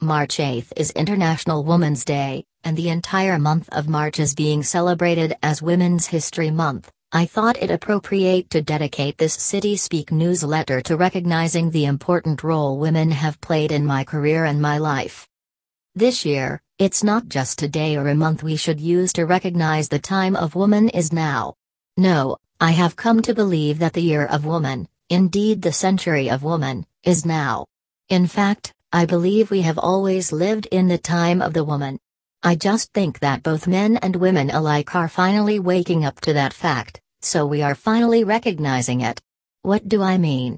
March 8th is International Women's Day, and the entire month of March is being celebrated as Women's History Month. I thought it appropriate to dedicate this City Speak newsletter to recognizing the important role women have played in my career and my life. This year, it's not just a day or a month we should use to recognize the time of woman is now. No, I have come to believe that the year of woman, indeed the century of woman, is now. In fact, I believe we have always lived in the time of the woman. I just think that both men and women alike are finally waking up to that fact, so we are finally recognizing it. What do I mean?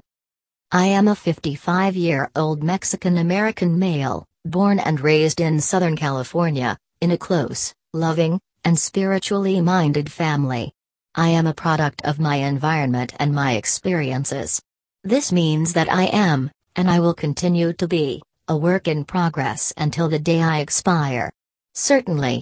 I am a 55-year-old Mexican-American male, born and raised in Southern California, in a close, loving, and spiritually minded family. I am a product of my environment and my experiences. This means that I am, and I will continue to be, a work in progress until the day I expire. Certainly,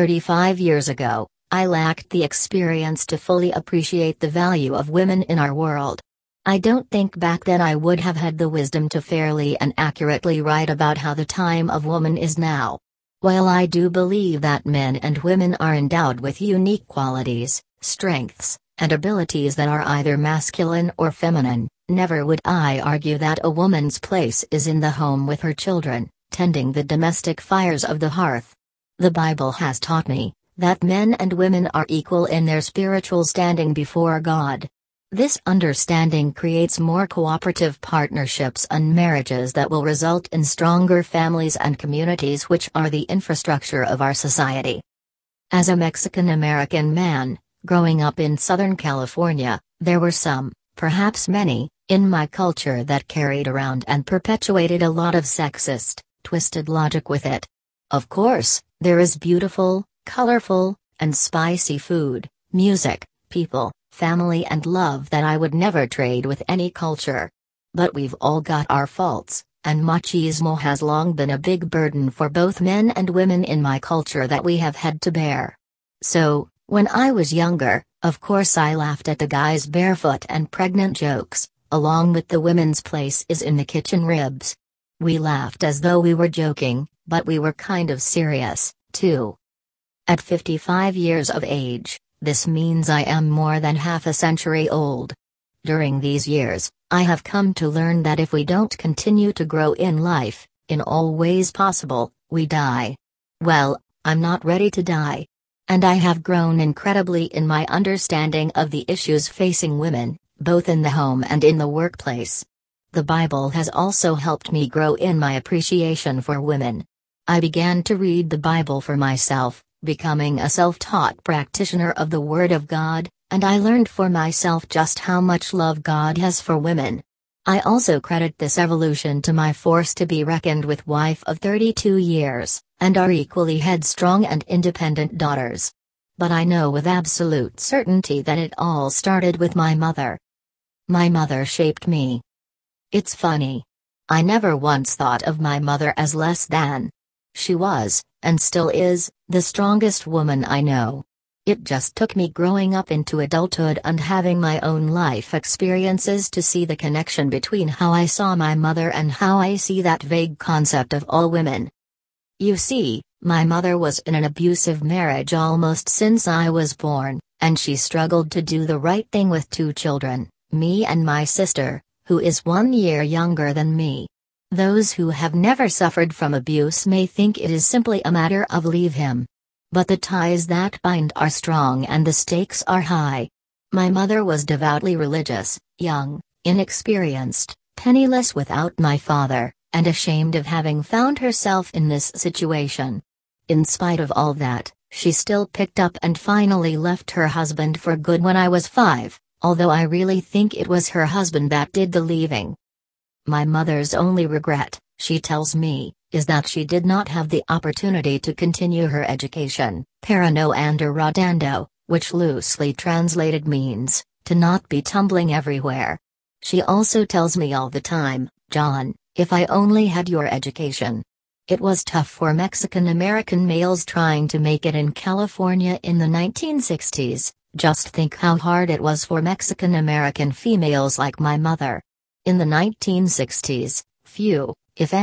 35 years ago, I lacked the experience to fully appreciate the value of women in our world. I don't think back then I would have had the wisdom to fairly and accurately write about how the time of woman is now. While I do believe that men and women are endowed with unique qualities, strengths, and abilities that are either masculine or feminine, never would I argue that a woman's place is in the home with her children, tending the domestic fires of the hearth. The Bible has taught me that men and women are equal in their spiritual standing before God. This understanding creates more cooperative partnerships and marriages that will result in stronger families and communities, which are the infrastructure of our society. As a Mexican-American man, growing up in Southern California, there were some, perhaps many, in my culture that carried around and perpetuated a lot of sexist, twisted logic with it. Of course, there is beautiful, colorful, and spicy food, music, people, family and love that I would never trade with any culture. But we've all got our faults, and machismo has long been a big burden for both men and women in my culture that we have had to bear. So, when I was younger, of course I laughed at the guys barefoot and pregnant jokes, along with the women's place is in the kitchen ribs. We laughed as though we were joking, but we were kind of serious, too. At 55 years of age, this means I am more than half a century old. During these years, I have come to learn that if we don't continue to grow in life, in all ways possible, we die. Well, I'm not ready to die. And I have grown incredibly in my understanding of the issues facing women, both in the home and in the workplace. The Bible has also helped me grow in my appreciation for women. I began to read the Bible for myself, becoming a self-taught practitioner of the Word of God, and I learned for myself just how much love God has for women. I also credit this evolution to my force to be reckoned with wife of 32 years, and our equally headstrong and independent daughters. But I know with absolute certainty that it all started with my mother. My mother shaped me. It's funny. I never once thought of my mother as less than. She was, and still is, the strongest woman I know. It just took me growing up into adulthood and having my own life experiences to see the connection between how I saw my mother and how I see that vague concept of all women. You see, my mother was in an abusive marriage almost since I was born, and she struggled to do the right thing with 2 children, me and my sister, who is 1 year younger than me. Those who have never suffered from abuse may think it is simply a matter of leave him. But the ties that bind are strong and the stakes are high. My mother was devoutly religious, young, inexperienced, penniless without my father, and ashamed of having found herself in this situation. In spite of all that, she still picked up and finally left her husband for good when I was 5, although I really think it was her husband that did the leaving. My mother's only regret, she tells me, is that she did not have the opportunity to continue her education, parano ando rodando, which loosely translated means, to not be tumbling everywhere. She also tells me all the time, John, if I only had your education. It was tough for Mexican-American males trying to make it in California in the 1960s, just think how hard it was for Mexican-American females like my mother. In the 1960s, few, if any,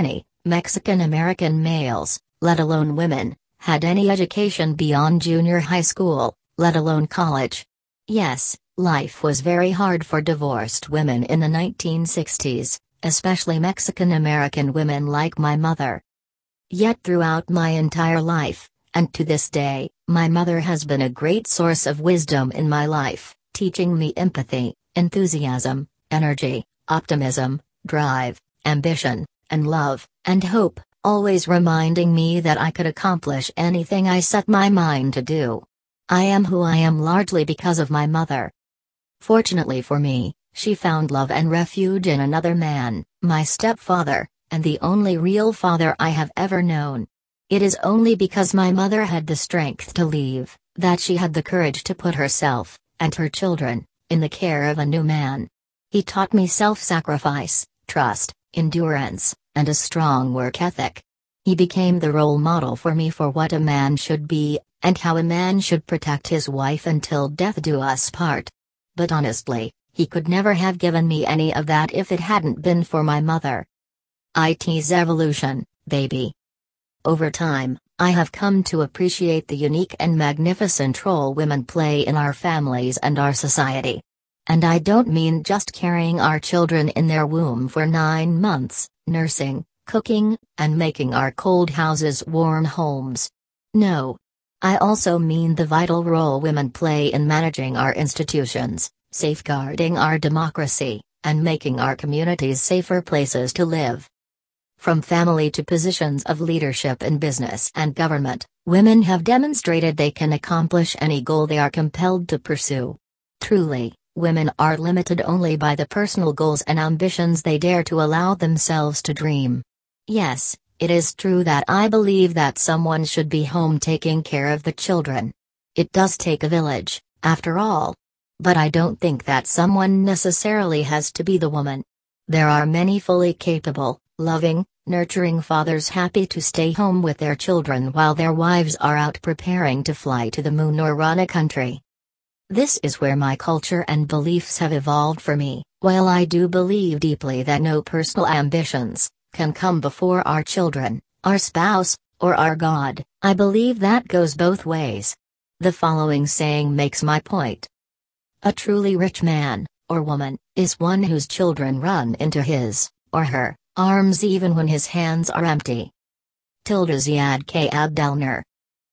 Mexican American males, let alone women, had any education beyond junior high school, let alone college. Yes, life was very hard for divorced women in the 1960s, especially Mexican American women like my mother. Yet throughout my entire life, and to this day, my mother has been a great source of wisdom in my life, teaching me empathy, enthusiasm, energy, optimism, drive, ambition, and love, and hope, always reminding me that I could accomplish anything I set my mind to do. I am who I am largely because of my mother. Fortunately for me, she found love and refuge in another man, my stepfather, and the only real father I have ever known. It is only because my mother had the strength to leave, that she had the courage to put herself, and her children, in the care of a new man. He taught me self-sacrifice, trust, endurance, and a strong work ethic. He became the role model for me for what a man should be, and how a man should protect his wife until death do us part. But honestly, he could never have given me any of that if it hadn't been for my mother. IT's evolution, baby. Over time, I have come to appreciate the unique and magnificent role women play in our families and our society. And I don't mean just carrying our children in their womb for 9 months, nursing, cooking, and making our cold houses warm homes. No. I also mean the vital role women play in managing our institutions, safeguarding our democracy, and making our communities safer places to live. From family to positions of leadership in business and government, women have demonstrated they can accomplish any goal they are compelled to pursue. Truly, women are limited only by the personal goals and ambitions they dare to allow themselves to dream. Yes, it is true that I believe that someone should be home taking care of the children. It does take a village, after all. But I don't think that someone necessarily has to be the woman. There are many fully capable, loving, nurturing fathers happy to stay home with their children while their wives are out preparing to fly to the moon or run a country. This is where my culture and beliefs have evolved for me. While I do believe deeply that no personal ambitions can come before our children, our spouse, or our God, I believe that goes both ways. The following saying makes my point. A truly rich man, or woman, is one whose children run into his, or her, arms even when his hands are empty. Ziad K. Abdelner.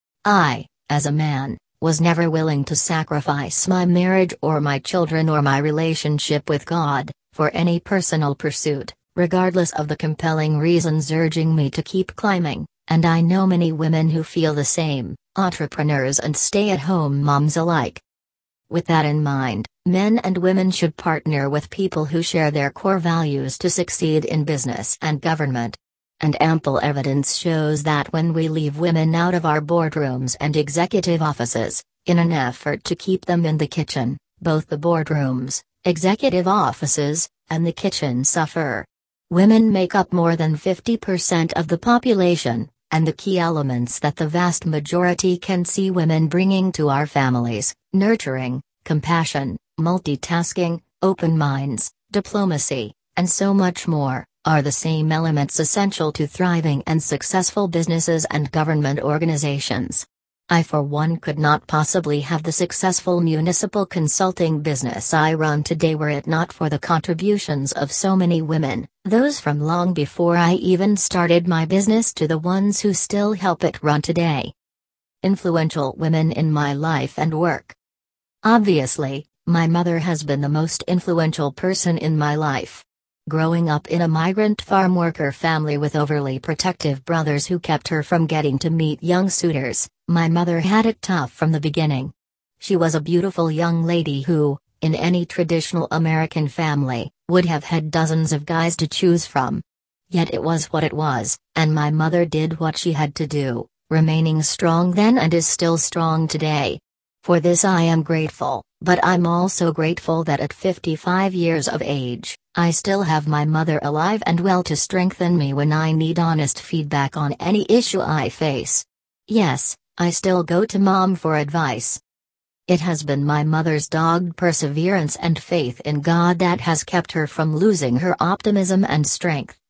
I, as a man, was never willing to sacrifice my marriage or my children or my relationship with God, for any personal pursuit, regardless of the compelling reasons urging me to keep climbing, and I know many women who feel the same, entrepreneurs and stay-at-home moms alike. With that in mind, men and women should partner with people who share their core values to succeed in business and government. And ample evidence shows that when we leave women out of our boardrooms and executive offices, in an effort to keep them in the kitchen, both the boardrooms, executive offices, and the kitchen suffer. Women make up more than 50% of the population, and the key elements that the vast majority can see women bringing to our families, nurturing, compassion, multitasking, open minds, diplomacy, and so much more, are the same elements essential to thriving and successful businesses and government organizations. I for one could not possibly have the successful municipal consulting business I run today were it not for the contributions of so many women, those from long before I even started my business to the ones who still help it run today. Influential women in my life and work. Obviously, my mother has been the most influential person in my life. Growing up in a migrant farm worker family with overly protective brothers who kept her from getting to meet young suitors, my mother had it tough from the beginning. She was a beautiful young lady who, in any traditional American family, would have had dozens of guys to choose from. Yet it was what it was, and my mother did what she had to do, remaining strong then and is still strong today. For this I am grateful, but I'm also grateful that at 55 years of age, I still have my mother alive and well to strengthen me when I need honest feedback on any issue I face. Yes, I still go to Mom for advice. It has been my mother's dogged perseverance and faith in God that has kept her from losing her optimism and strength,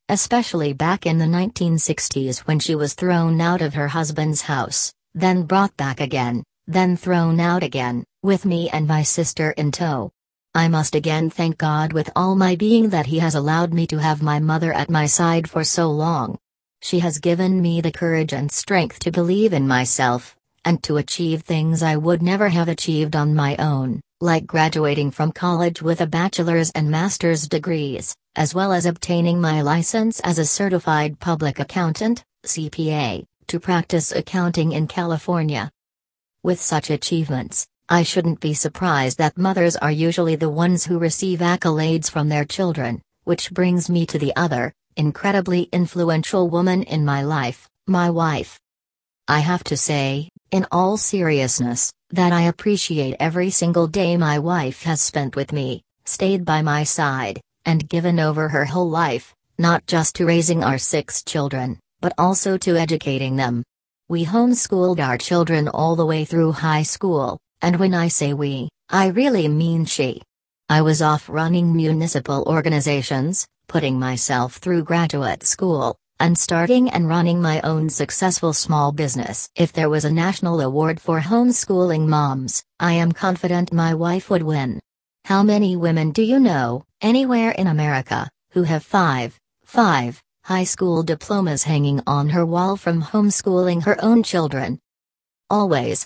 especially back in the 1960s when she was thrown out of her husband's house, then brought back again, then thrown out again, with me and my sister in tow. I must again thank God with all my being that He has allowed me to have my mother at my side for so long. She has given me the courage and strength to believe in myself, and to achieve things I would never have achieved on my own, like graduating from college with a bachelor's and master's degrees, as well as obtaining my license as a certified public accountant, CPA, to practice accounting in California. With such achievements, I shouldn't be surprised that mothers are usually the ones who receive accolades from their children, which brings me to the other, incredibly influential woman in my life, my wife. I have to say, in all seriousness, that I appreciate every single day my wife has spent with me, stayed by my side, and given over her whole life, not just to raising our 6 children, but also to educating them. We homeschooled our children all the way through high school, and when I say we, I really mean she. I was off running municipal organizations, putting myself through graduate school, and starting and running my own successful small business. If there was a national award for homeschooling moms, I am confident my wife would win. How many women do you know, anywhere in America, who have five high school diplomas hanging on her wall from homeschooling her own children? Always,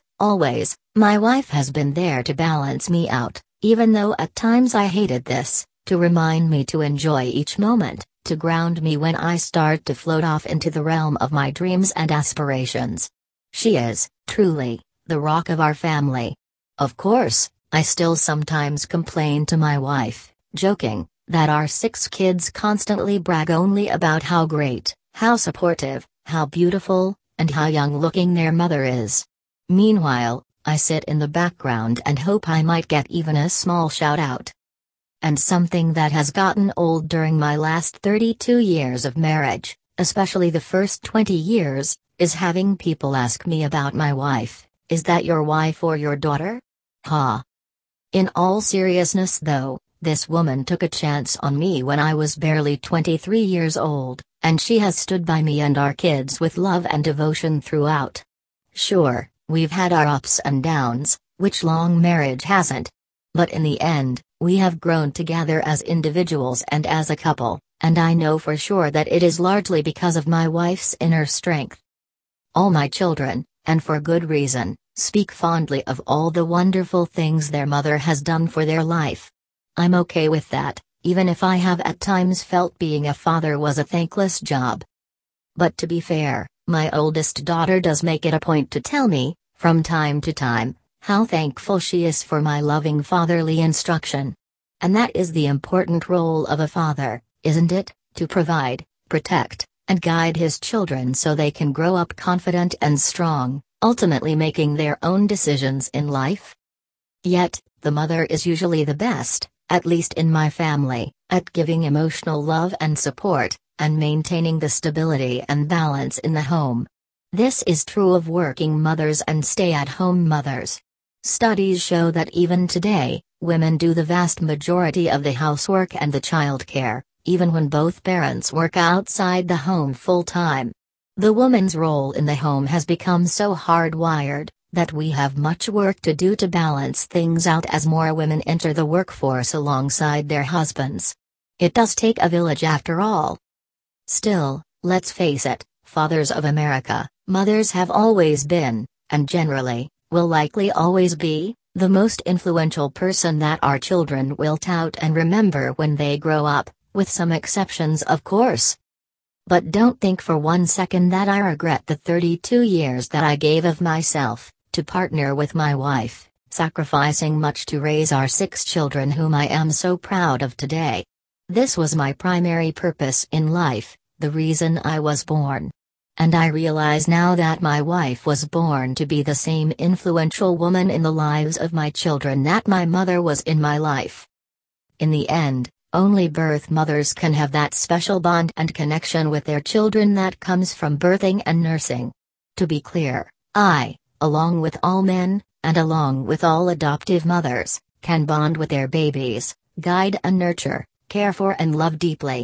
my wife has been there to balance me out, even though at times I hated this, to remind me to enjoy each moment, to ground me when I start to float off into the realm of my dreams and aspirations. She is, truly, the rock of our family. Of course, I still sometimes complain to my wife, joking, that our 6 kids constantly brag only about how great, how supportive, how beautiful, and how young-looking their mother is. Meanwhile, I sit in the background and hope I might get even a small shout-out. And something that has gotten old during my last 32 years of marriage, especially the first 20 years, is having people ask me about my wife. Is that your wife or your daughter? Ha. In all seriousness though, this woman took a chance on me when I was barely 23 years old, and she has stood by me and our kids with love and devotion throughout. Sure, we've had our ups and downs, which long marriage hasn't. But in the end, we have grown together as individuals and as a couple, and I know for sure that it is largely because of my wife's inner strength. All my children, and for good reason, speak fondly of all the wonderful things their mother has done for their life. I'm okay with that, even if I have at times felt being a father was a thankless job. But to be fair, my oldest daughter does make it a point to tell me, from time to time, how thankful she is for my loving fatherly instruction. And that is the important role of a father, isn't it, to provide, protect, and guide his children so they can grow up confident and strong, ultimately making their own decisions in life? Yet, the mother is usually the best, at least in my family, at giving emotional love and support, and maintaining the stability and balance in the home. This is true of working mothers and stay-at-home mothers. Studies show that even today, women do the vast majority of the housework and the childcare, even when both parents work outside the home full-time. The woman's role in the home has become so hardwired that we have much work to do to balance things out as more women enter the workforce alongside their husbands. It does take a village after all. Still, let's face it, fathers of America, mothers have always been, and generally, will likely always be, the most influential person that our children will tout and remember when they grow up, with some exceptions of course. But don't think for one second that I regret the 32 years that I gave of myself, to partner with my wife, sacrificing much to raise our 6 children whom I am so proud of today. This was my primary purpose in life, the reason I was born. And I realize now that my wife was born to be the same influential woman in the lives of my children that my mother was in my life. In the end, only birth mothers can have that special bond and connection with their children that comes from birthing and nursing. To be clear, I, along with all men, and along with all adoptive mothers, can bond with their babies, guide and nurture, care for and love deeply.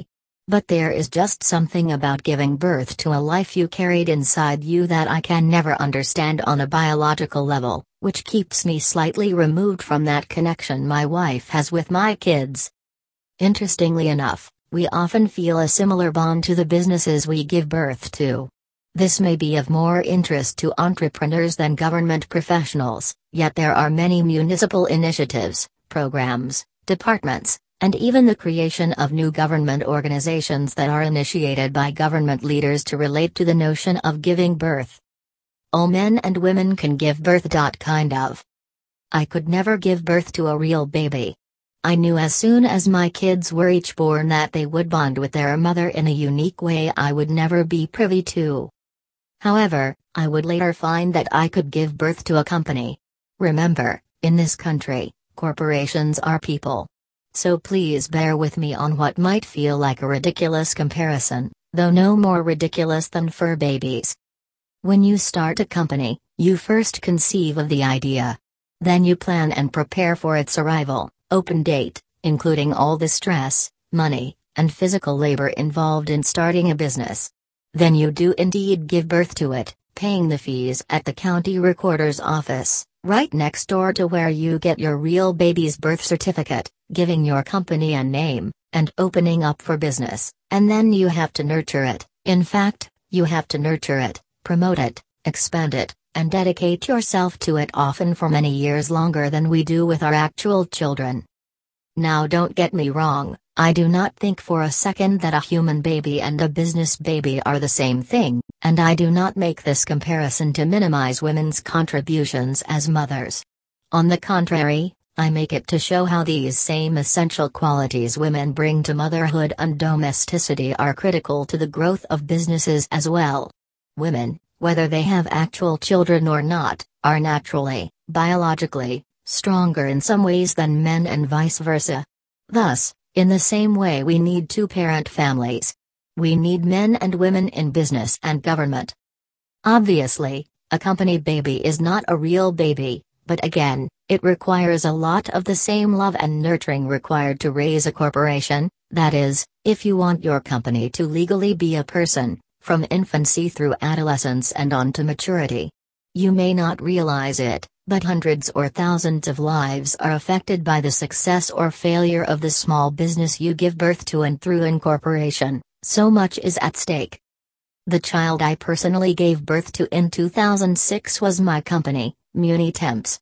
But there is just something about giving birth to a life you carried inside you that I can never understand on a biological level, which keeps me slightly removed from that connection my wife has with my kids. Interestingly enough, we often feel a similar bond to the businesses we give birth to. This may be of more interest to entrepreneurs than government professionals, yet there are many municipal initiatives, programs, departments, and even the creation of new government organizations that are initiated by government leaders to relate to the notion of giving birth. All men and women can give birth. Kind of. I could never give birth to a real baby. I knew as soon as my kids were each born that they would bond with their mother in a unique way I would never be privy to. However, I would later find that I could give birth to a company. Remember, in this country, corporations are people. So please bear with me on what might feel like a ridiculous comparison, though no more ridiculous than fur babies. When you start a company, you first conceive of the idea. Then you plan and prepare for its arrival, open date, including all the stress, money, and physical labor involved in starting a business. Then you do indeed give birth to it, paying the fees at the county recorder's office, right next door to where you get your real baby's birth certificate, giving your company a name, and opening up for business, and then you have to nurture it. In fact, you have to nurture it, promote it, expand it, and dedicate yourself to it often for many years longer than we do with our actual children. Now don't get me wrong, I do not think for a second that a human baby and a business baby are the same thing, and I do not make this comparison to minimize women's contributions as mothers. On the contrary, I make it to show how these same essential qualities women bring to motherhood and domesticity are critical to the growth of businesses as well. Women, whether they have actual children or not, are naturally, biologically, stronger in some ways than men and vice versa. Thus, in the same way we need two-parent families. We need men and women in business and government. Obviously, a company baby is not a real baby, but again, it requires a lot of the same love and nurturing required to raise a corporation, that is, if you want your company to legally be a person, from infancy through adolescence and on to maturity. You may not realize it, but hundreds or thousands of lives are affected by the success or failure of the small business you give birth to, and through incorporation, so much is at stake. The child I personally gave birth to in 2006 was my company, Muni Temps.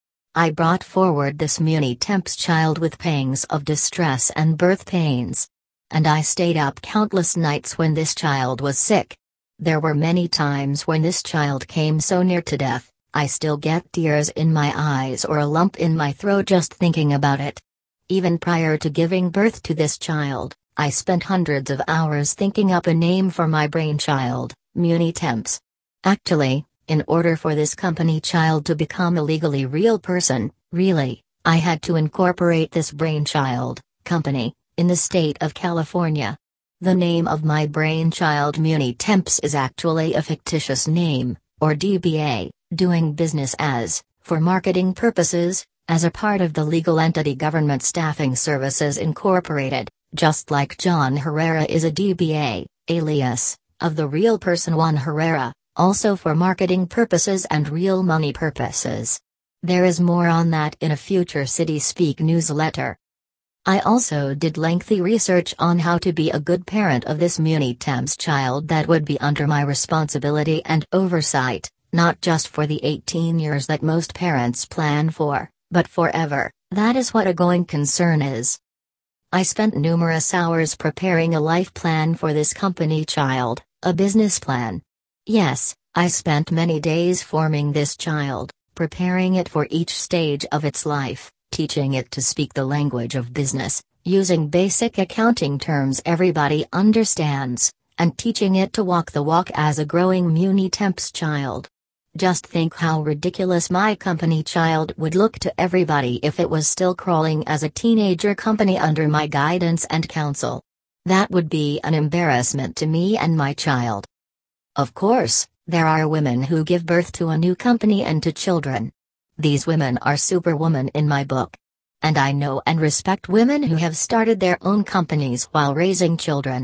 I brought forward this Muni Temps child with pangs of distress and birth pains. And I stayed up countless nights when this child was sick. There were many times when this child came so near to death, I still get tears in my eyes or a lump in my throat just thinking about it. Even prior to giving birth to this child, I spent hundreds of hours thinking up a name for my brainchild, Muni Temps. Actually, in order for this company child to become a legally real person, really, I had to incorporate this brainchild company in the state of California. The name of my brainchild Muni Temps is actually a fictitious name, or DBA, doing business as, for marketing purposes, as a part of the legal entity Government Staffing Services Incorporated, just like John Herrera is a DBA, alias, of the real person Juan Herrera, also for marketing purposes and real money purposes. There is more on that in a future City Speak newsletter. I also did lengthy research on how to be a good parent of this Muni Temps child that would be under my responsibility and oversight, not just for the 18 years that most parents plan for, but forever. That is what a going concern is. I spent numerous hours preparing a life plan for this company child, a business plan. Yes, I spent many days forming this child, preparing it for each stage of its life, teaching it to speak the language of business, using basic accounting terms everybody understands, and teaching it to walk the walk as a growing Muni Temps child. Just think how ridiculous my company child would look to everybody if it was still crawling as a teenager company under my guidance and counsel. That would be an embarrassment to me and my child. Of course, there are women who give birth to a new company and to children. These women are superwomen in my book. And I know and respect women who have started their own companies while raising children.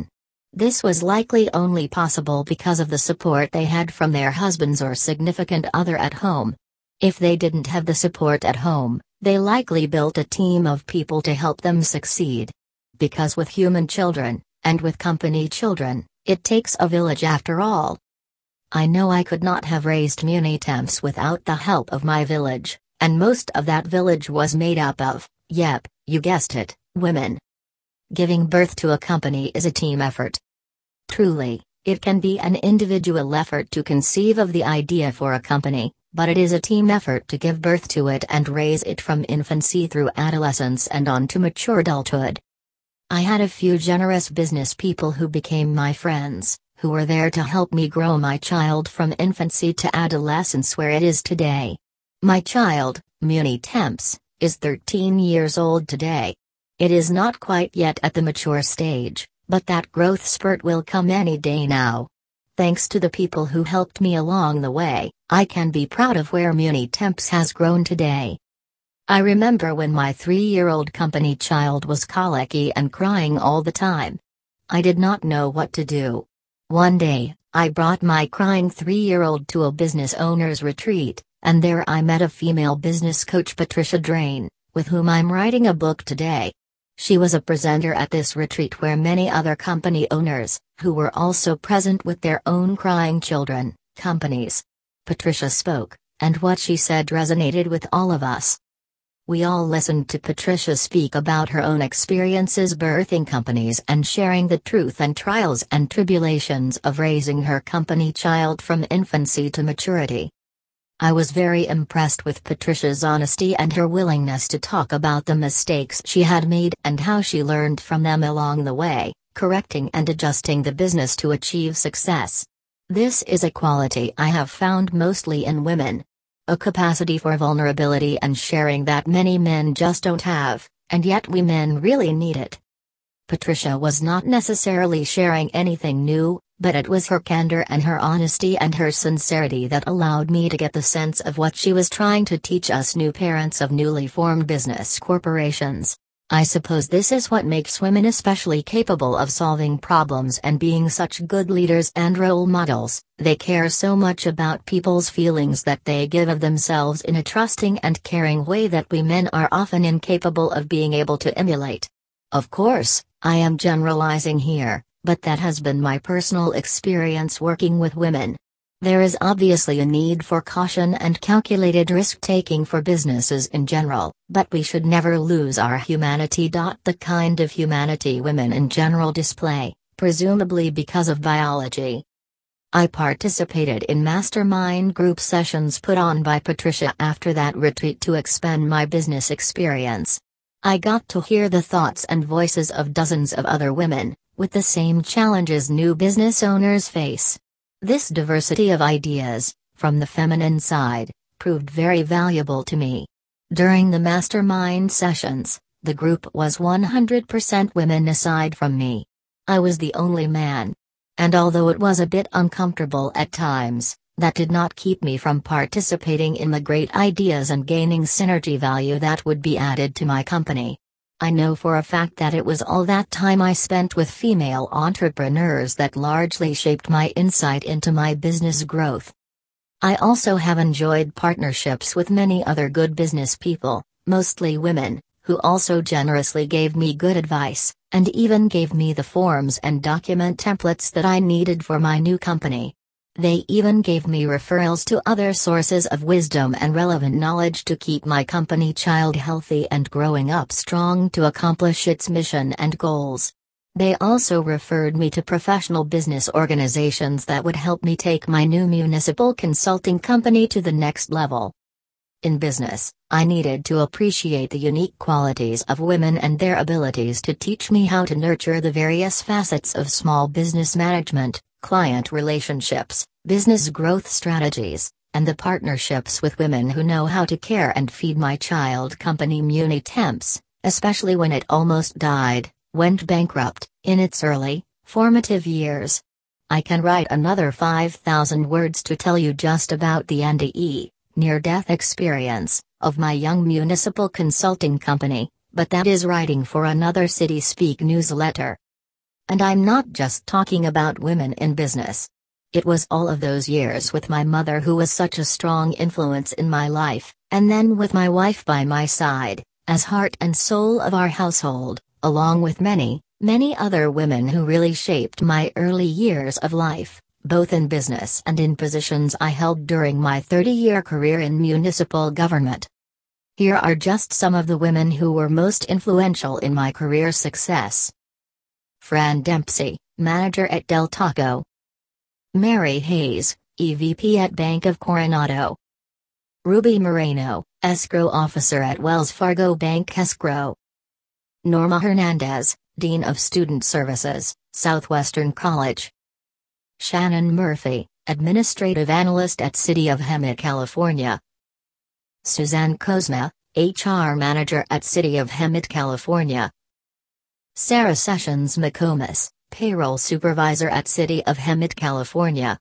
This was likely only possible because of the support they had from their husbands or significant other at home. If they didn't have the support at home, they likely built a team of people to help them succeed. Because with human children, and with company children, it takes a village after all. I know I could not have raised Muni Temps without the help of my village, and most of that village was made up of, yep, you guessed it, women. Giving birth to a company is a team effort. Truly, it can be an individual effort to conceive of the idea for a company, but it is a team effort to give birth to it and raise it from infancy through adolescence and on to mature adulthood. I had a few generous business people who became my friends, who were there to help me grow my child from infancy to adolescence where it is today. My child, Muni Temps, is 13 years old today. It is not quite yet at the mature stage, but that growth spurt will come any day now. Thanks to the people who helped me along the way, I can be proud of where Muni Temps has grown today. I remember when my 3-year-old company child was colicky and crying all the time. I did not know what to do. One day, I brought my crying 3-year-old to a business owner's retreat, and there I met a female business coach, Patricia Drain, with whom I'm writing a book today. She was a presenter at this retreat where many other company owners, who were also present with their own crying children, companies. Patricia spoke, and what she said resonated with all of us. We all listened to Patricia speak about her own experiences birthing companies and sharing the truth and trials and tribulations of raising her company child from infancy to maturity. I was very impressed with Patricia's honesty and her willingness to talk about the mistakes she had made and how she learned from them along the way, correcting and adjusting the business to achieve success. This is a quality I have found mostly in women. A capacity for vulnerability and sharing that many men just don't have, and yet we men really need it. Patricia was not necessarily sharing anything new, but it was her candor and her honesty and her sincerity that allowed me to get the sense of what she was trying to teach us new parents of newly formed business corporations. I suppose this is what makes women especially capable of solving problems and being such good leaders and role models. They care so much about people's feelings that they give of themselves in a trusting and caring way that we men are often incapable of being able to emulate. Of course, I am generalizing here, but that has been my personal experience working with women. There is obviously a need for caution and calculated risk-taking for businesses in general, but we should never lose our humanity. The kind of humanity women in general display, presumably because of biology. I participated in mastermind group sessions put on by Patricia after that retreat to expand my business experience. I got to hear the thoughts and voices of dozens of other women, with the same challenges new business owners face. This diversity of ideas, from the feminine side, proved very valuable to me. During the mastermind sessions, the group was 100% women aside from me. I was the only man. And although it was a bit uncomfortable at times, that did not keep me from participating in the great ideas and gaining synergy value that would be added to my company. I know for a fact that it was all that time I spent with female entrepreneurs that largely shaped my insight into my business growth. I also have enjoyed partnerships with many other good business people, mostly women, who also generously gave me good advice, and even gave me the forms and document templates that I needed for my new company. They even gave me referrals to other sources of wisdom and relevant knowledge to keep my company child healthy and growing up strong to accomplish its mission and goals. They also referred me to professional business organizations that would help me take my new municipal consulting company to the next level. In business, I needed to appreciate the unique qualities of women and their abilities to teach me how to nurture the various facets of small business management, client relationships, business growth strategies, and the partnerships with women who know how to care and feed my child company Muni Temps, especially when it almost died, went bankrupt, in its early, formative years. I can write another 5,000 words to tell you just about the NDE, near-death experience, of my young municipal consulting company, but that is writing for another City Speak newsletter. And I'm not just talking about women in business. It was all of those years with my mother who was such a strong influence in my life, and then with my wife by my side, as heart and soul of our household, along with many, many other women who really shaped my early years of life, both in business and in positions I held during my 30-year career in municipal government. Here are just some of the women who were most influential in my career success. Fran Dempsey, manager at Del Taco. Mary Hayes, EVP at Bank of Coronado. Ruby Moreno, escrow officer at Wells Fargo Bank Escrow. Norma Hernandez, Dean of Student Services, Southwestern College. Shannon Murphy, administrative analyst at City of Hemet, California. Suzanne Kozma, HR manager at City of Hemet, California. Sarah Sessions McComas, payroll supervisor at City of Hemet, California.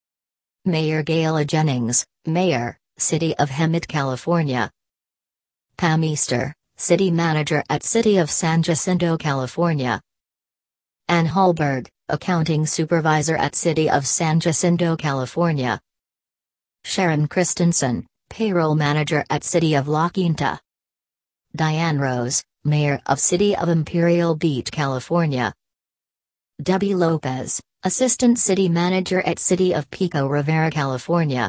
Mayor Gayla Jennings, mayor, City of Hemet, California. Pam Easter, city manager at City of San Jacinto, California. Ann Hallberg, accounting supervisor at City of San Jacinto, California. Sharon Christensen, payroll manager at City of La Quinta. Diane Rose, mayor of City of Imperial Beach, California. Debbie Lopez, assistant city manager at City of Pico Rivera, California.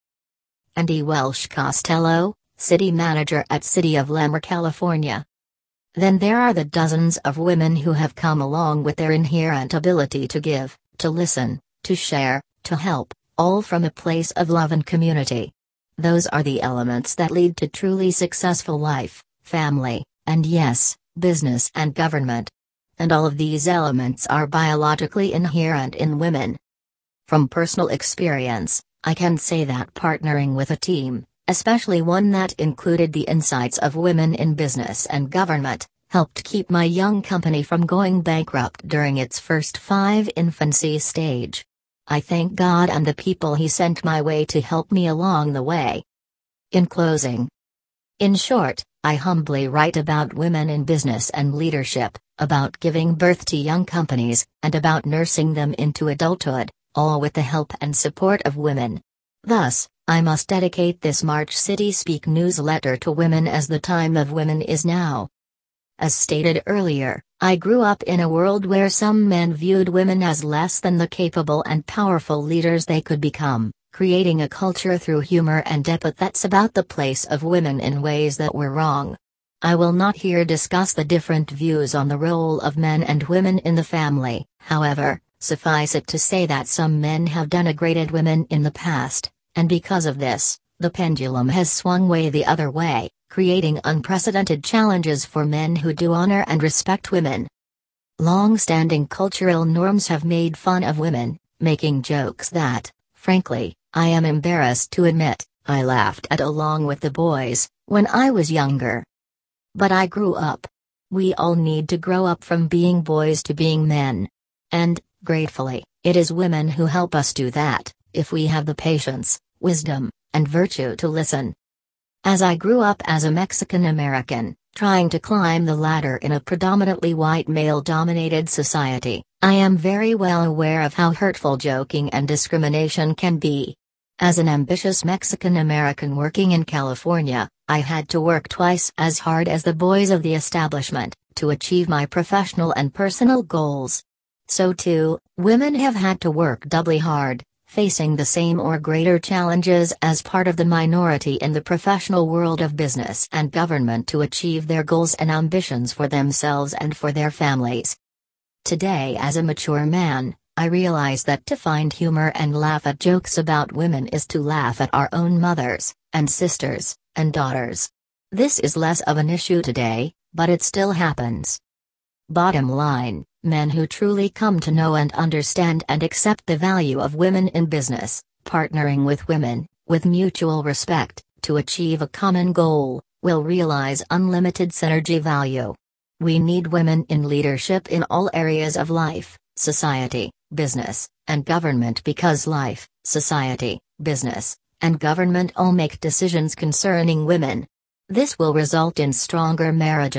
Andy Welsh Costello, city manager at City of Lemmer, California. Then there are the dozens of women who have come along with their inherent ability to give, to listen, to share, to help, all from a place of love and community. Those are the elements that lead to truly successful life, family, and yes, business and government. And all of these elements are biologically inherent in women. From personal experience, I can say that partnering with a team, especially one that included the insights of women in business and government, helped keep my young company from going bankrupt during its first 5 infancy stage. I thank God and the people He sent my way to help me along the way. In closing, in short, I humbly write about women in business and leadership, about giving birth to young companies, and about nursing them into adulthood, all with the help and support of women. Thus, I must dedicate this March City Speak newsletter to women as the time of women is now. As stated earlier, I grew up in a world where some men viewed women as less than the capable and powerful leaders they could become, creating a culture through humor and epithets about the place of women in ways that were wrong. I will not here discuss the different views on the role of men and women in the family, however, suffice it to say that some men have denigrated women in the past, and because of this, the pendulum has swung way the other way, creating unprecedented challenges for men who do honor and respect women. Long-standing cultural norms have made fun of women, making jokes that, frankly, I am embarrassed to admit, I laughed at along with the boys, when I was younger. But I grew up. We all need to grow up from being boys to being men. And, gratefully, it is women who help us do that, if we have the patience, wisdom, and virtue to listen. As I grew up as a Mexican American, trying to climb the ladder in a predominantly white male-dominated society, I am very well aware of how hurtful joking and discrimination can be. As an ambitious Mexican American working in California, I had to work twice as hard as the boys of the establishment, to achieve my professional and personal goals. So too, women have had to work doubly hard, facing the same or greater challenges as part of the minority in the professional world of business and government to achieve their goals and ambitions for themselves and for their families. Today, as a mature man, I realize that to find humor and laugh at jokes about women is to laugh at our own mothers, and sisters, and daughters. This is less of an issue today, but it still happens. Bottom line, men who truly come to know and understand and accept the value of women in business, partnering with women, with mutual respect, to achieve a common goal, will realize unlimited synergy value. We need women in leadership in all areas of life, society, business, and government because life, society, business, and government all make decisions concerning women. This will result in stronger marriages,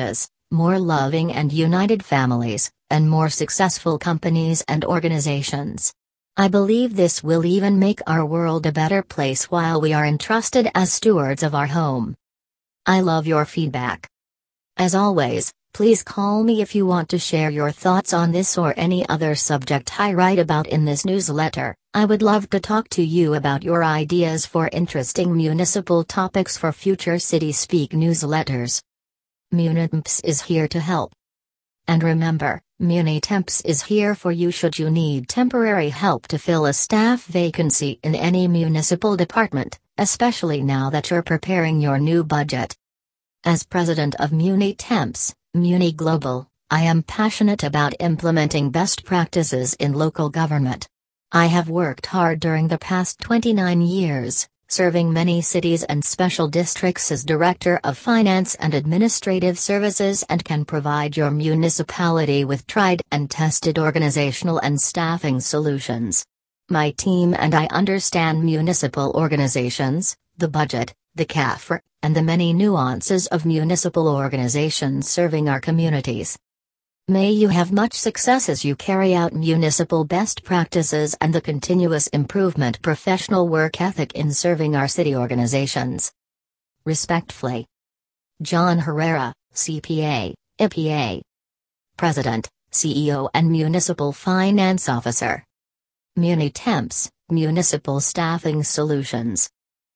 more loving and united families, and more successful companies and organizations. I believe this will even make our world a better place while we are entrusted as stewards of our home. I love your feedback. As always, please call me if you want to share your thoughts on this or any other subject I write about in this newsletter. I would love to talk to you about your ideas for interesting municipal topics for future City Speak newsletters. Munitemps is here to help. And remember, Munitemps is here for you should you need temporary help to fill a staff vacancy in any municipal department, especially now that you're preparing your new budget. As president of Munitemps, Muni Global, I am passionate about implementing best practices in local government. I have worked hard during the past 29 years, serving many cities and special districts as Director of Finance and Administrative Services, and can provide your municipality with tried and tested organizational and staffing solutions. My team and I understand municipal organizations, the budget, the CAFR, and the many nuances of municipal organizations serving our communities. May you have much success as you carry out municipal best practices and the continuous improvement professional work ethic in serving our city organizations. Respectfully, John Herrera, CPA, IPA. President, CEO and Municipal Finance Officer. Munitemps, Municipal Staffing Solutions.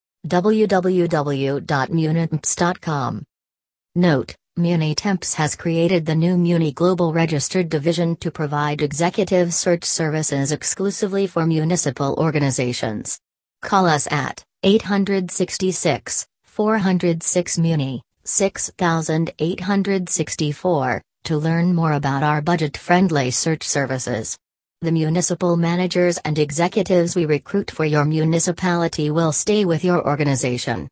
www.munitemps.com. Note: Munitemps has created the new Muni Global Registered Division to provide executive search services exclusively for municipal organizations. Call us at 866 406 Muni 6864 to learn more about our budget-friendly search services. The municipal managers and executives we recruit for your municipality will stay with your organization.